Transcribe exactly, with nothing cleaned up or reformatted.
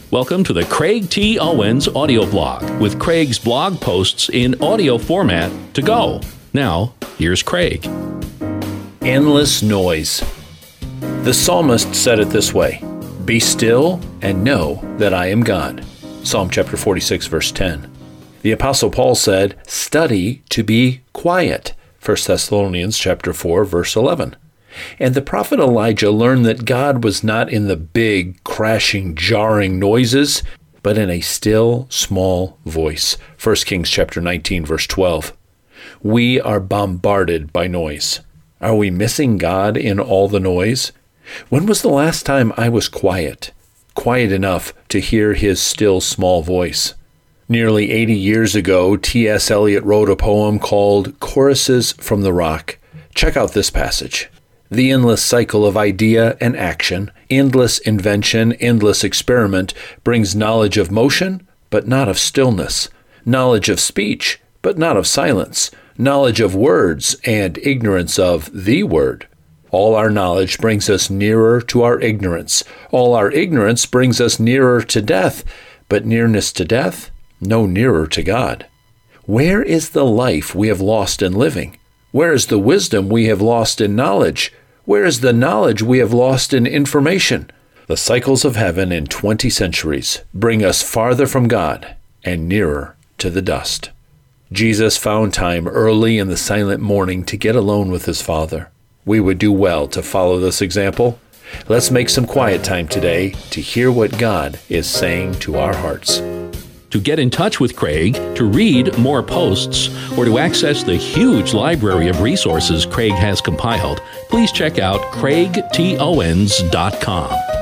Welcome to the Craig T. Owens audio blog with Craig's blog posts in audio format to go. Now, here's Craig. Endless noise. The psalmist said it this way, "Be still and know that I am God." Psalm chapter forty-six, verse ten. The Apostle Paul said, "Study to be quiet." First Thessalonians chapter four, verse eleven. And the prophet Elijah learned that God was not in the big, crashing, jarring noises, but in a still, small voice. First Kings chapter nineteen, verse twelve. We are bombarded by noise. Are we missing God in all the noise? When was the last time I was quiet, quiet enough to hear his still, small voice? Nearly eighty years ago, T S Eliot wrote a poem called Choruses from the Rock. Check out this passage. The endless cycle of idea and action, endless invention, endless experiment brings knowledge of motion, but not of stillness, knowledge of speech, but not of silence, knowledge of words and ignorance of the word. All our knowledge brings us nearer to our ignorance. All our ignorance brings us nearer to death, but nearness to death, no nearer to God. Where is the life we have lost in living? Where is the wisdom we have lost in knowledge? Where is the knowledge we have lost in information? The cycles of heaven in twenty centuries bring us farther from God and nearer to the dust. Jesus found time early in the silent morning to get alone with his Father. We would do well to follow this example. Let's make some quiet time today to hear what God is saying to our hearts. To get in touch with Craig, to read more posts, or to access the huge library of resources Craig has compiled, please check out craig t owens dot com.